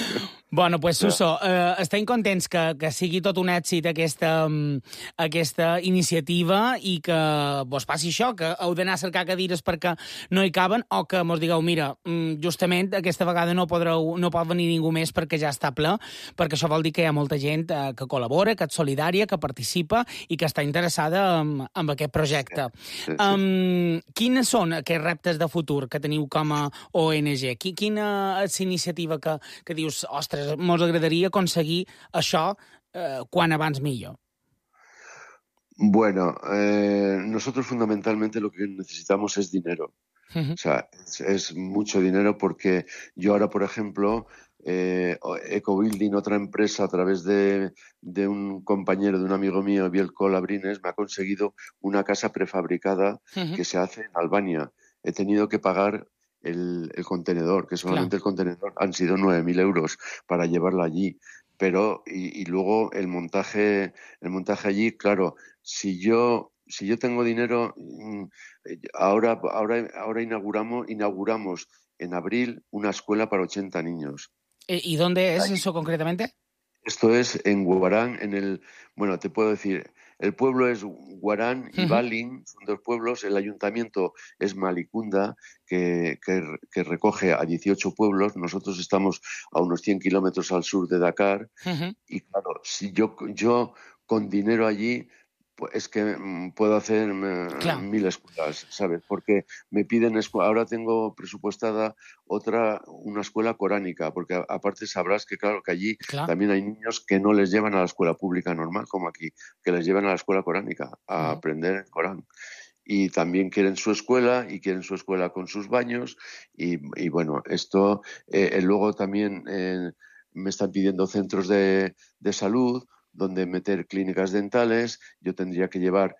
Bueno, pues, Suso, eh, estem contents que, que sigui tot un èxit aquesta, aquesta iniciativa i que vos passi això, que heu d'anar a cercar cadires perquè no hi caben, o que mos digueu, mira, justament aquesta vegada no, podreu, no pot venir ningú més perquè ja està ple, perquè això vol dir que hi ha molta gent eh, que col·labora, que és solidària, que participa i que està interessada en, en aquest projecte. Sí, sí, sí. Um, quines són aquests reptes de futur que teniu com a O N G? Quina és la iniciativa que, que dius, ostres, mos agradaria aconseguir això eh, quan abans millor? Bueno, eh, nosotros fundamentalmente lo que necesitamos es dinero. Uh-huh. O sea, es, es mucho dinero porque yo ahora, por ejemplo, eh, Ecobuilding, otra empresa, a través de, de un compañero, de un amigo mío, Bielko Labrines, me ha conseguido una casa prefabricada uh-huh. que se hace en Albania. He tenido que pagar el, el contenedor, que solamente claro. el contenedor han sido nueve mil euros para llevarlo allí. Pero, y, y luego el montaje, el montaje allí, claro, si yo, si yo tengo dinero, ahora, ahora, ahora inauguramos, inauguramos en abril una escuela para ochenta niños. ¿Y dónde es eso concretamente? Esto es en Guarán, en el, bueno, te puedo decir, el pueblo es Guarán y uh-huh. Balin, son dos pueblos, el ayuntamiento es Malicunda, que, que, que recoge a dieciocho pueblos, nosotros estamos a unos cien kilómetros al sur de Dakar, uh-huh. y claro, si yo, yo con dinero allí, pues es que puedo hacer claro. mil escuelas, ¿sabes? Porque me piden, escu- ahora tengo presupuestada otra, una escuela coránica, porque aparte sabrás que claro que allí claro. también hay niños que no les llevan a la escuela pública normal, como aquí, que les llevan a la escuela coránica a uh-huh. aprender el Corán. Y también quieren su escuela, y quieren su escuela con sus baños, y, y bueno, esto, eh, luego también eh, me están pidiendo centros de, de salud, donde meter clínicas dentales. Yo tendría que llevar,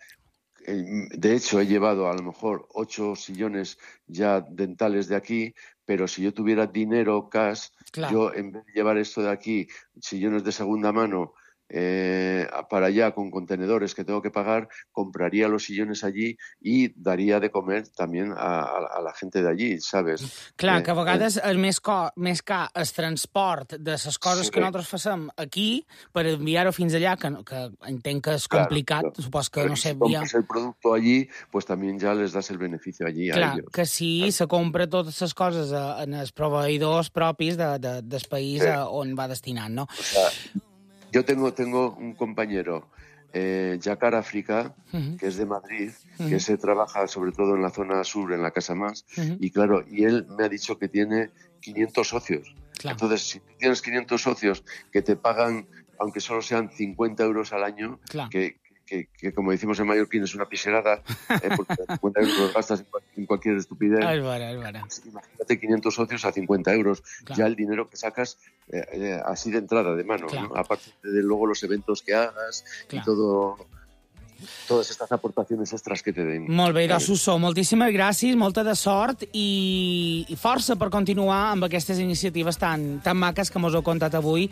de hecho he llevado a lo mejor ocho sillones ya dentales de aquí, pero si yo tuviera dinero cash, claro. yo en vez de llevar esto de aquí, sillones de segunda mano, eh, para allá con contenedores que tengo que pagar, compraría los sillones allí y daria de comer también a, a, a la gente de allí, ¿sabes? Clar, eh, que a vegades eh, el més, co més car el transport de les coses sí. que nosaltres facem aquí per enviar-ho fins allà, que, que entenc que és complicat, claro, claro. supos que Pero no sé... Si compras el producto allí, pues también ya les das el beneficio allí Clar, a ellos. que si claro. se compra totes les coses en els proveïdors propis de, de, del país sí. on va destinant, no? O sea, yo tengo, tengo un compañero, eh, Jakar África, uh-huh. que es de Madrid, uh-huh. que se trabaja sobre todo en la zona sur, en la Casa Más, uh-huh. y claro, y él me ha dicho que tiene quinientos socios. Claro. Entonces, si tú tienes quinientos socios que te pagan, aunque solo sean cincuenta euros al año, claro. que, que, que como decimos en mallorquín es una piserada, eh, porque cincuenta euros los gastas en, cual, en cualquier estupidez. Es verdad, es verdad. Imagínate quinientos socios a cincuenta euros, claro. ya el dinero que sacas eh, eh, así de entrada, de mano, claro. ¿no? Aparte de luego los eventos que hagas claro. y todo... totes aquestes aportacions extras que te den. Molt bé, doncs, Suso, moltíssimes gràcies, molta de sort i, i força per continuar amb aquestes iniciatives tan, tan maques que mos heu contat avui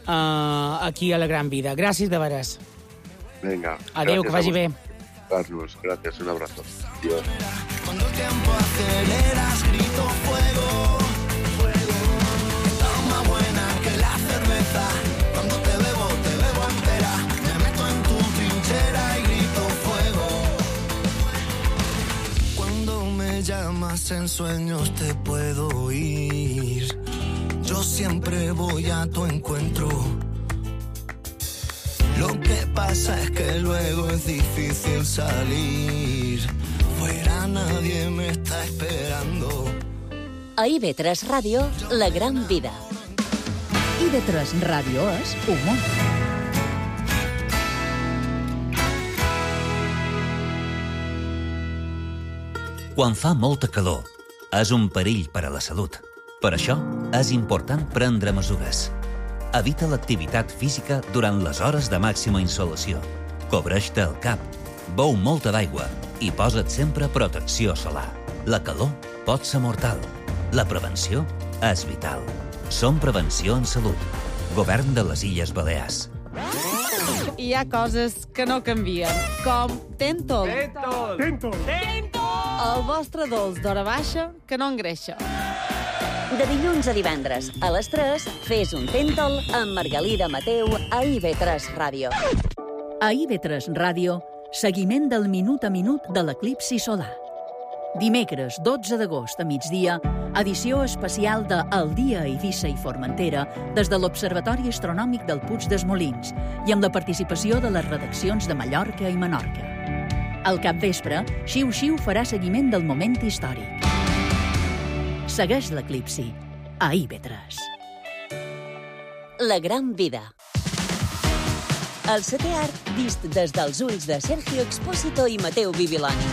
uh, aquí a La Gran Vida. Gràcies de veres. Venga. Adéu, que vagi bé. Carlos, gracias, un abrazo. Adiós. Cuando el tiempo aceleras, grito fuego, fuego. Está más buena que la cerveza. Cuando te bebo, te bebo entera. Me meto en tu trinchera y grito fuego. Cuando me llamas en sueños te puedo oír. Yo siempre voy a tu encuentro. Lo que pasa es que luego es difícil salir. Fuera nadie me está esperando. A I V tres Ràdio, La Gran Vida. I V tres Ràdio és humor. Quan fa molta calor, és un perill per a la salut. Per això, és important prendre mesures. Evita l'activitat física durant les hores de màxima insolació. Cobreix-te el cap, beu molta d'aigua i posa't sempre protecció solar. La calor pot ser mortal. La prevenció és vital. Som Prevenció en Salut. Govern de les Illes Balears. Hi ha coses que no canvien, com Tentol. Tentol! Tentol! Tentol! El vostre dolç d'hora baixa que no engreixa. De dilluns a divendres, a les tres, fes un Tentol amb Margalida Mateu a I V tres Ràdio. A I V tres Ràdio, seguiment del minut a minut de l'eclipsi solar. Dimecres, dotze d'agost a migdia, edició especial de El dia a Eivissa i Formentera des de l'Observatori Astronòmic del Puig dels Molins i amb la participació de les redaccions de Mallorca i Menorca. Al capvespre, Xiu Xiu farà seguiment del moment històric. Segueix l'eclipsi a I V tres. La Gran Vida. El setè art vist des dels ulls de Sergio Expósito i Mateu Bibiloni.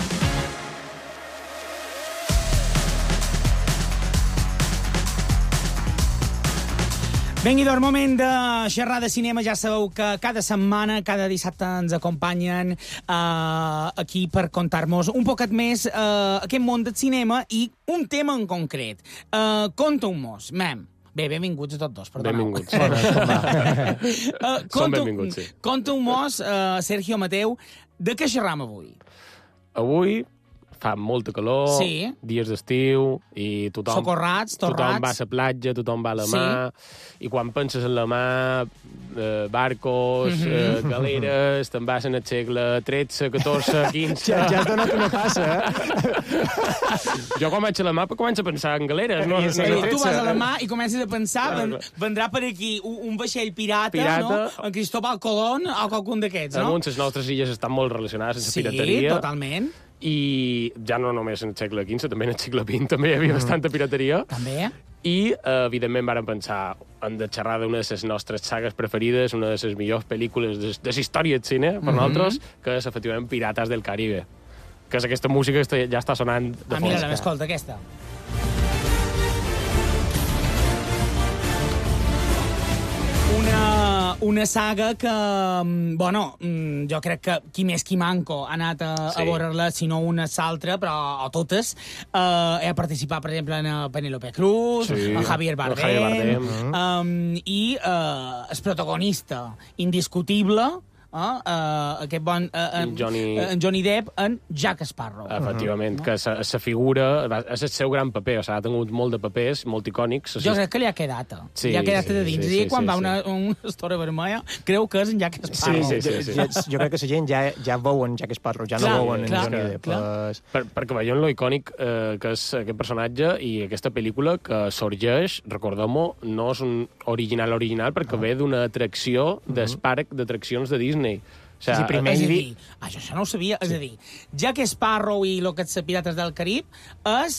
Vinga, doncs, moment de xerrar de cinema. Ja sabeu que cada setmana, cada dissabte ens acompanyen uh, aquí per contar-nos un poquet més uh, aquest món del cinema i un tema en concret. Uh, Conteu-mos, mem. Bé, benvinguts a tots dos, perdoneu. Benvinguts. uh, Són benvinguts, sí. Conteu-mos, uh, Sergio, Mateu, de què xerram avui? Avui fa molta calor, sí. Dies d'estiu, i tothom... Socorrats, torrats. Tothom va a la platja, tothom va a la mar, sí. I quan penses en la mar, eh, barcos, mm -hmm. eh, galeres, te'n vas en el segle tretze, catorze, quinze... Ja, ja has donat una passa, eh? Jo quan vaig a la mar començo a pensar en galeres, no? Sí, no tu vas a la mar i comences a pensar, ven, vendrà per aquí un, un vaixell pirata, pirata, no? En Cristóbal Colón o qualcun d'aquests, no? Alguns les nostres illes estan molt relacionades amb la sí, pirateria. Sí, totalment. I ja no només en el segle quinze, també en el segle vint també hi havia mm. bastanta pirateria. També. I, eh, evidentment, vàrem pensar en de xerrar d'una de les nostres sagues preferides, una de les millors pel·lícules de, de la història del cine, per mm -hmm. nosaltres, que és, efectivament, Pirates del Caribe. Que és aquesta música que ja està sonant de fons. Ah, mira, escolta, aquesta. Una, una saga que, bueno, jo crec que qui més qui manco ha anat a, sí. a veure-la, si no una s'altra, però o totes. Uh, he participat, per exemple, en Penélope Cruz, sí. en Javier Bardem, Javier Bardem. Um, i uh, el protagonista indiscutible, Uh, uh, aquest bon uh, en, Johnny... Uh, en Johnny Depp en Jack Sparrow. Efectivament, uh -huh. que sa, sa figura és el seu gran paper, o sigui, ha tingut molt de papers, molt icònics. Jo crec que li ha quedat. Sí, li ha quedat sí, de dins. sí, Sí, sí, quan sí, va sí. una, una estora vermella, creu que és en Jack Sparrow. Sí, sí, sí, sí. Jo, jo crec que la gent ja, ja veuen Jack Sparrow, ja clar, no veuen clar, en Johnny Depp. Clar. Per, perquè veiem lo icònic eh, que és aquest personatge i aquesta pel·lícula que sorgeix, recordem-ho, no és un original original, perquè ah. ve d'una atracció del uh -huh. parc d'atraccions de Disney. O sigui, sí, primer és a dir, això, això no ho sabia, sí. És a dir, Jack Sparrow i lo que és Pirates del Carib és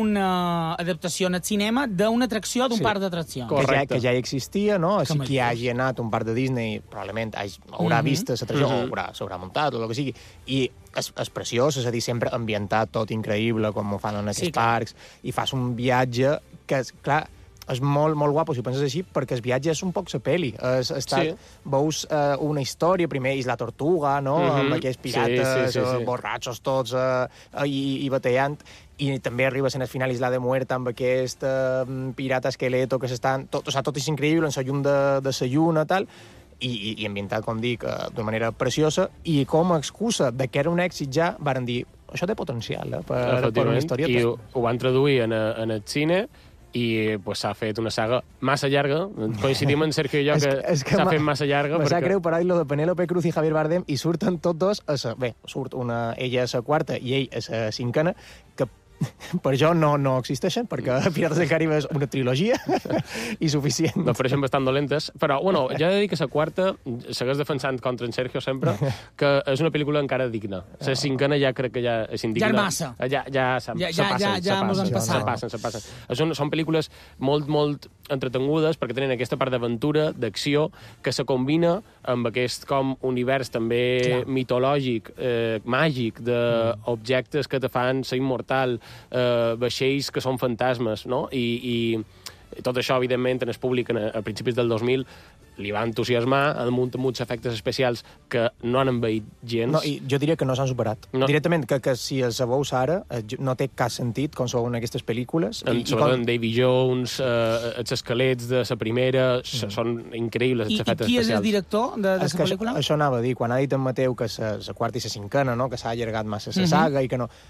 una adaptació en el cinema d'una atracció d'un sí. parc d'atraccions. Que ja, que ja existia, no? Si qui hagi anat a un parc de Disney probablement hagi, haurà mm -hmm. vist l'atracció, mm -hmm. o haurà, s'haurà muntat, o el que sigui. I és, és preciós, és a dir, sempre ambientat, tot increïble, com ho fan en aquests sí, parcs, i fas un viatge que, clar, és molt, molt guapo, si ho penses així, perquè el viatge és un poc sa peli. Es, estat, sí. Veus uh, una història, primer Isla Tortuga, no? Mm -hmm. Amb aquells pirates, sí, sí, sí, sí. Uh, borratxos tots, uh, uh, i, i batallant, i també arribes en el final Isla de Muerta amb aquest uh, pirata esqueleto que s'estan... Tot, o sigui, tot és increïble, en la llum de, de sa lluna, tal, i, i, i ambientat, com dic, uh, d'una manera preciosa, i com a excusa de que era un èxit ja, varen dir, això té potencial, eh, per, per una història. I ho, ho van traduir en, a, en el cine, i pues, s'ha fet una saga massa llarga. Coincidim en Sergio i jo que, que, que s'ha fet massa llarga. Me perquè... sap greu parar lo de Penélope Cruz i Javier Bardem i surten tots dos a sa... Bé, surt una, ella a la quarta i ell a la cinquena, que per jo no, no existeixen, perquè Pirates del Caribe és una trilogia i suficient. M'ofereixen bastant dolentes, però, bueno, ja he de dir que la quarta segueix defensant contra en Sergio sempre, que és una pel·lícula encara digna. La cinquena ja crec que ja és indigna. Ja és massa. Ja, ja, se, ja, se passen, ja, ja, ja mos han passat. Se passen, se passen. Són, són pel·lícules molt, molt entretengudes perquè tenen aquesta part d'aventura, d'acció, que se combina amb aquest com univers també clar. mitològic, eh, màgic, d'objectes que te fan ser immortal, eh, vaixells que són fantasmes, no? I, i tot això, evidentment, en el públic a principis del dos mil li va entusiasmar, damunt amb uns efectes especials que no han envaït gens. No, i jo diria que no s'han superat. No. Directament, que, que si els veus ara, no té cap sentit com se veuen aquestes pel·lícules. En, i, sobretot com... en Davy Jones, eh, els esquelets de la primera, mm. són increïbles, els efectes especials. I qui és el director de, de la pel·lícula? Això, això anava a dir, quan ha dit en Mateu que la quarta i la cinquena, no? Que s'ha allargat massa la saga mm -hmm. i que no...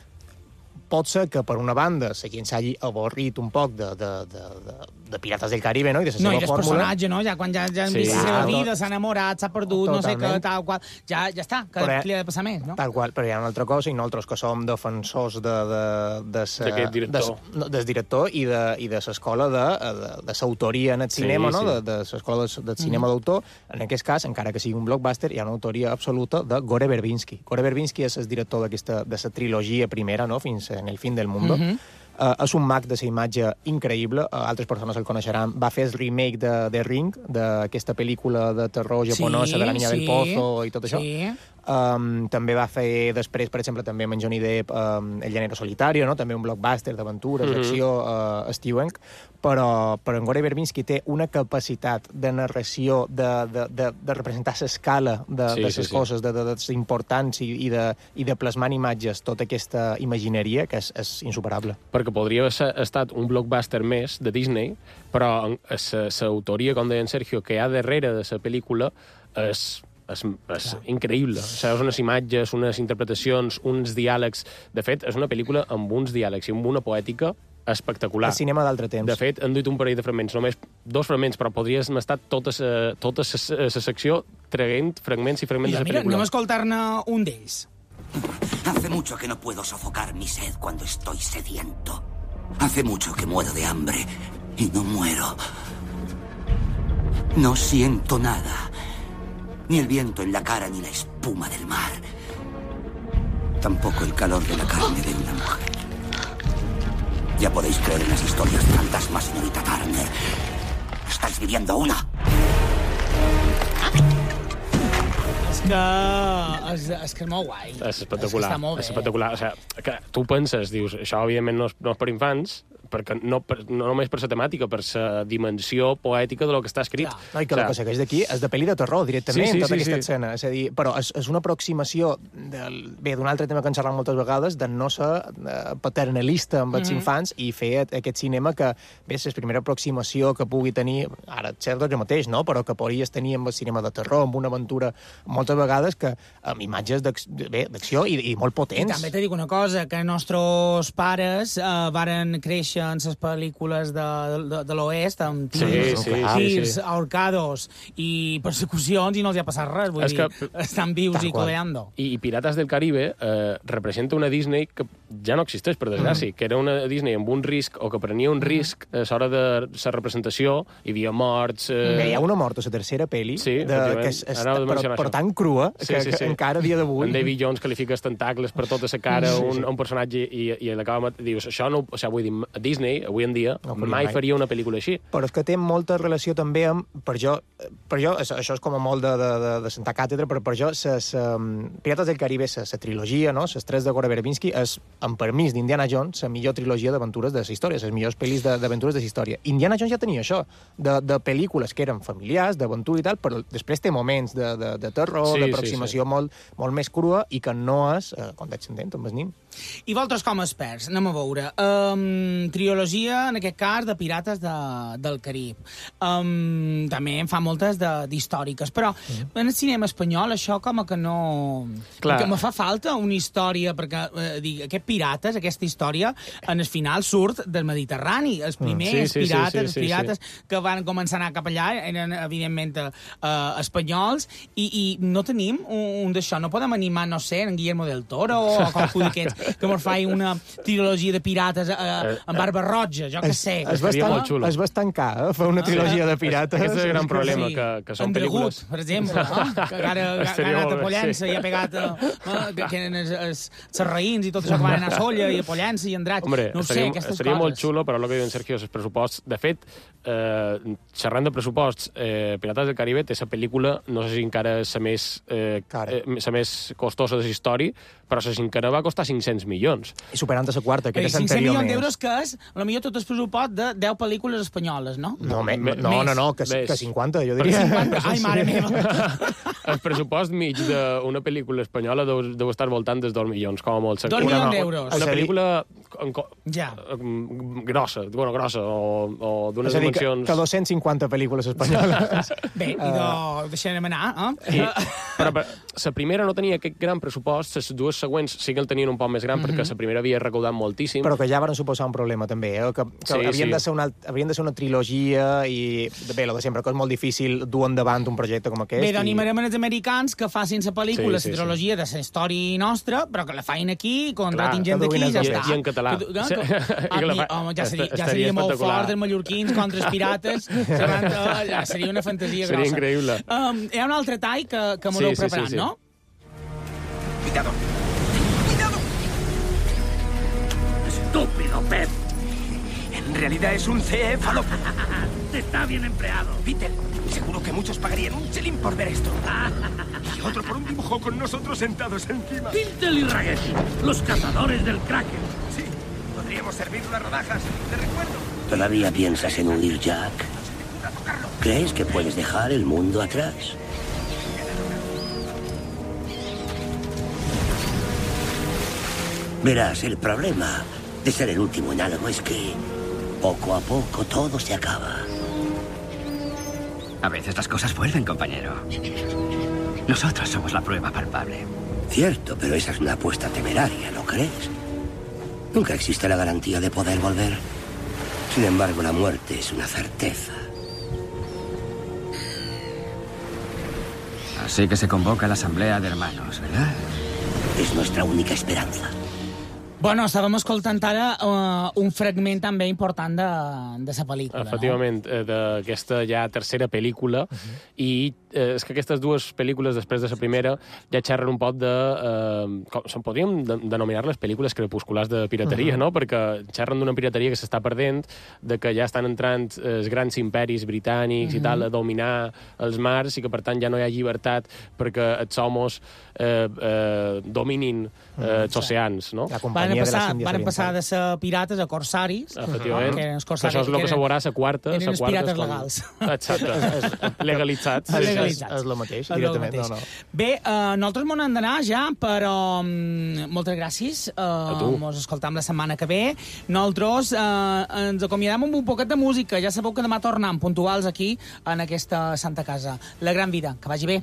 Pot ser que, per una banda, la gent s'hagi avorrit un poc de, de, de, de, de Pirates del Caribe, no? I de la no, seva i fórmula. personatge, no? Ja quan ja, ja han sí, vist la seva vida, s'ha enamorat, s'ha perdut, totalment. No sé què, tal qual... Ja, ja està, que però, li ha de passar més, no? Tal qual, però hi ha una altra cosa, i nosaltres que som defensors de, de, de, sa, d'aquest director. De, del director i de, i de l'escola de, de, de l'autoria en el cinema, sí, no? Sí. De, de l'escola de, del cinema mm. d'autor. En aquest cas, encara que sigui un blockbuster, hi ha una autoria absoluta de Gore Verbinski. Gore Verbinski és el director d'aquesta de la trilogia primera, no? Fins en el fin del mundo. Mm-hmm. Uh, és un mag de la imatge increïble, uh, altres persones el coneixeran. Va fer el remake de The Ring, d'aquesta pel·lícula de terror japonesa, sí, de la Niña sí, del Pozo i tot això. Sí. Um, també va fer després, per exemple, també amb en Johnny Depp, um, El llanero solitario, no? També un blockbuster d'aventures, mm -hmm. d'acció, uh, estiuenc, però, però en Gore Verbinski té una capacitat de narració, de, de, de, de representar l'escala de, sí, de les sí, coses, sí. de, de, de les importants i, i, de, i de plasmar en imatges tota aquesta imagineria que és, és insuperable. Perquè podria haver estat un blockbuster més de Disney, però l'autoria, com deia en Sergio, que hi ha darrere de la pel·lícula és... és, és increïble. O sigui, és unes imatges, unes interpretacions, uns diàlegs... De fet, és una pel·lícula amb uns diàlegs i amb una poètica espectacular. El cinema d'altre temps. De fet, han duit un parell de fragments, només dos fragments, però podria haver estat tota la tota secció traient fragments i fragments mira, de la pel·lícula. Mira, anem a escoltar-ne un d'ells. Hace mucho que no puedo sofocar mi sed cuando estoy sediento. Hace mucho que muero de hambre y no muero. No siento nada. Ni el viento en la cara, ni la espuma del mar. Tampoco el calor de la carne de una mujer. Ya podéis creer en las historias de fantasmas, señorita Turner. Estáis viviendo una. És que... És, és que és molt guai. És espectacular. És que és espectacular. O sigui, que tu penses, dius, això evidentment no és, no és per infants, perquè no, per, no només per la temàtica, per la dimensió poètica de lo que està escrit. No, i que o sigui, el que segueix d'aquí és de pel·li de terror, directament, sí, sí, tota sí, aquesta sí. escena. És a dir, però és, és una aproximació, del, bé, d'un altre tema que ens xerram moltes vegades, de no ser uh, paternalista amb els mm -hmm. infants i fer aquest cinema que, bé, és la primera aproximació que pugui tenir, ara cert el mateix, no?, però que podries tenir amb el cinema de terror, amb una aventura, moltes vegades, que amb imatges d'acció i, i molt potents. I també te dic una cosa, que els nostres pares uh, varen créixer en les pel·lícules de, de, de l'oest, amb tirs, sí, sí, tirs, sí, sí. ahorcados i persecucions, i no els hi ha passat res. Vull és dir, que, estan vius i coleando. I, I Pirates del Caribe eh, representa una Disney que ja no existeix, per desgràcia, mm. que era una Disney amb un risc, o que prenia un risc a l'hora de la representació, hi havia morts... Eh... Hi ha una mort a la tercera pel·li, sí, de, que és, és, però, però tan crua sí, que, sí, sí. que encara a dia d'avui... En Davy Jones califica els tentacles per tota la cara sí, sí. Un, un personatge i, i l'acaba... Dius, això no... O sigui, vull dir, Disney, avui en dia, no mai, mai faria una pel·lícula així. Però és que té molta relació també amb... Per jo, per jo això és com a molt de, de, de, de Santa Càtedra, però per jo, ses, um, Pirates del Caribe, la trilogia, no?, les tres de Gore Verbinski, és, amb permís d'Indiana Jones, la millor trilogia d'aventures de la història, les millors pel·lis d'aventures de la història. Indiana Jones ja tenia això, de, de pel·lícules que eren familiars, d'aventura i tal, però després té moments de, de, de terror, sí, d'aproximació sí, sí. molt, molt més crua i que no és eh, condescendent amb el nin. I vosaltres com a experts, anem a veure. Um, trilogia, en aquest cas, de Pirates de, del Carib. Um, també en fa moltes d'històriques, però mm. en el cinema espanyol això com que no... Clar. Que me fa falta una història, perquè eh, dic, aquests pirates, aquesta història, en el final surt del Mediterrani. Els primers sí, sí, pirates, sí, sí, sí, els pirates sí, sí. que van començar a anar cap allà eren, evidentment, eh, espanyols, i, i no tenim un, un d'això. No podem animar, no sé, en Guillermo del Toro o qualcú d'aquests que mos faci una trilogia de pirates eh, amb barba roja, jo què sé. És bastant, és bastant car, eh, fer una trilogia de pirates. Aquest és el gran problema, sí. que, que són pel·lícules... per exemple, no? que ara ha anat a Pollença sí. i ha pegat eh, que eren els sarraïns i tot això que van anar a Solla i a Pollença i a Andratx. Hombre, no estaria, sé, aquestes estaria coses. molt xulo, però el que diu en Sergio és el pressupost. De fet, eh, xerrant de pressuposts, eh, Pirates del Caribe té la pel·lícula, no sé si encara és la més, eh, eh, la més costosa de la història, però la cinquena va costar cinc-cents milions. I superant la quarta, que era cinc-cents milions d'euros, que és, potser tot el pressupost de deu pel·lícules espanyoles, no? No, me, me, no, no, no, que, que cinquanta, jo diria. cinquanta? Ai, mare meva. El pressupost mig d'una pel·lícula espanyola deu, deu estar voltant dels dos milions, com a molt. Dos milions d'euros. Una pel·lícula ja. grossa, bueno, grossa, o, o d'unes dimensions... Que, que dos-cents cinquanta pel·lícules espanyoles. Bé, i de... deixarem anar, eh? I, però la primera no tenia aquest gran pressupost, les dues següents sí que el tenien un poc més gran, mm -hmm. perquè la primera havia recaudat moltíssim. Però que ja van suposar un problema, també, eh? Que, que sí, havien, sí. De ser una, havien de ser una trilogia i, bé, lo de sempre, que és molt difícil dur endavant un projecte com aquest. Bé, doncs animarem els americans que facin la pel·lícula, la sí, sí, trilogia sí. de la història nostra, però que la facin aquí, contratin gent d'aquí i ja està. I en català. Que, que, que, ah, home, ja seria, ja seria molt fort dels mallorquins contra els pirates. Ja seria una fantasia grossa. Seria increïble. Um, hi ha un altre tall que, que m'ho sí, preparant, sí, sí, sí. no? Cuidado. Cuidado. Estúpido, Pep. En realidad es un cefalópodo. Está bien empleado. Peter, seguro que muchos pagarían un chelín por ver esto. Y otro por un dibujo con nosotros sentados encima. Pintel y Ragetti, los cazadores del Kraken. Sí, podríamos servir unas rodajas de recuerdo. ¿Todavía piensas en huir, Jack? ¿Crees que puedes dejar el mundo atrás? Verás, el problema de ser el último en algo es que poco a poco todo se acaba. A veces las cosas vuelven, compañero. Nosotros somos la prueba palpable. Cierto, pero esa es una apuesta temeraria, ¿no crees? Nunca existe la garantía de poder volver. Sin embargo, la muerte es una certeza. Así que se convoca la asamblea de hermanos, ¿verdad? És nuestra única esperanza. Bueno, estàvem escoltant ara uh, un fragment també important de, de la pel·lícula, Efectivament, no? d'aquesta ja tercera pel·lícula, uh-huh. i eh, és que aquestes dues pel·lícules, després de la primera, ja xerren un poc de... Eh, com, podríem de, denominar-les pel·lícules crepusculars de pirateria, uh-huh. no? Perquè xerren d'una pirateria que s'està perdent, de que ja estan entrant els grans imperis britànics uh-huh. i tal a dominar els mars i que, per tant, ja no hi ha llibertat perquè els homes eh, eh, dominin eh, els oceans, no? La companyia de les Índies Van passar de ser pirates a corsaris. Efectivament. Que eren els corsaris, això és el que se veurà a la quarta. Eren els pirates legals. Exacte. Legalitzats. Legalitzats. És el mateix, directament. No, no. Bé, uh, nosaltres m'ho hem d'anar ja, però um, moltes gràcies. Uh, Ens escoltam la setmana que ve. Nosaltres uh, ens acomiadem amb un poquet de música. Ja sabeu que demà tornem puntuals aquí, en aquesta Santa Casa. La gran vida. Que vagi bé.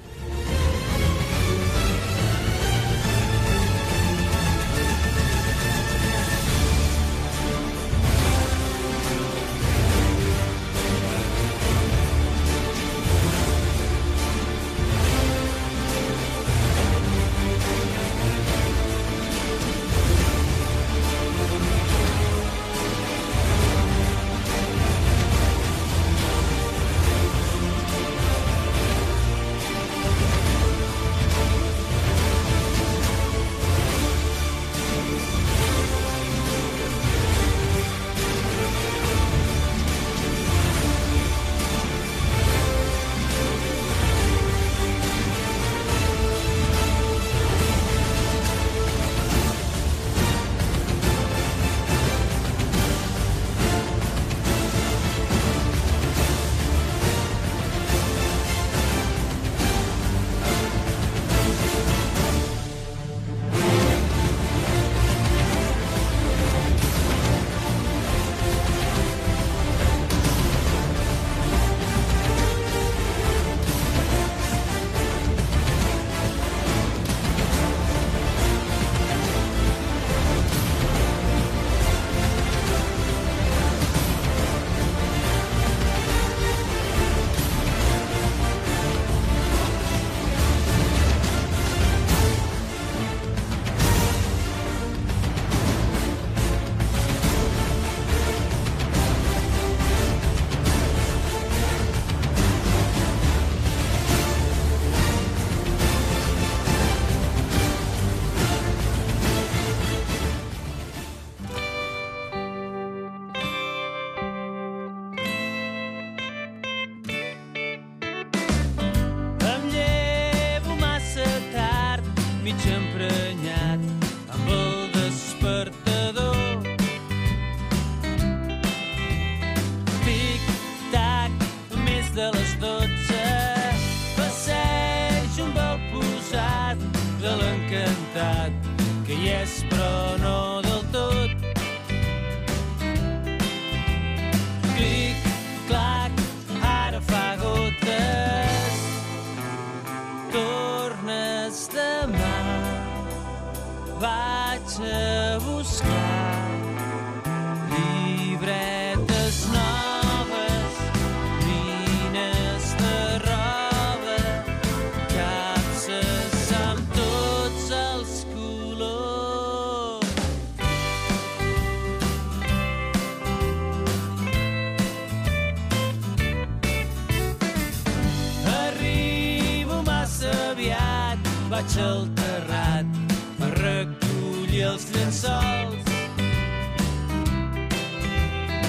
Vaig al terrat a recollir els llençols.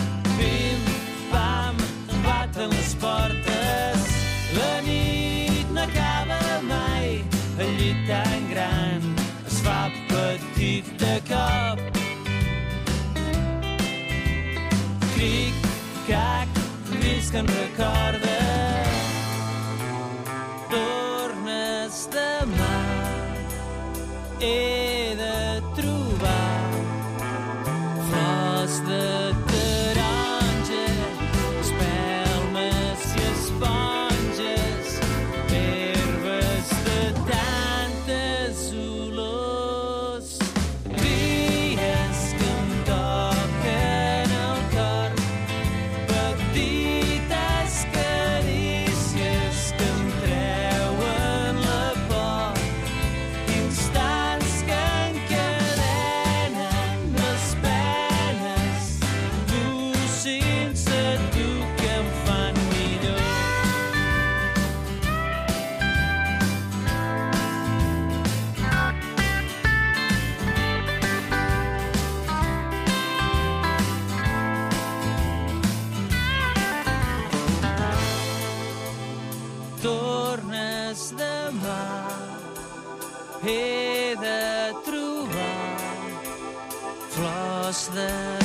llit tan gran es fa petit de cop. Cric, cac, grills que em recorda. Tornes demà, he de trobar flors de taronja, espelmes i esponges, herbes de tantes olors. Dies que em toquen el cor, petites carícies que em treuen la por, instants que encadenen les penes, tu sense tu que em fan millor. Tornes demà, he de trobar flors de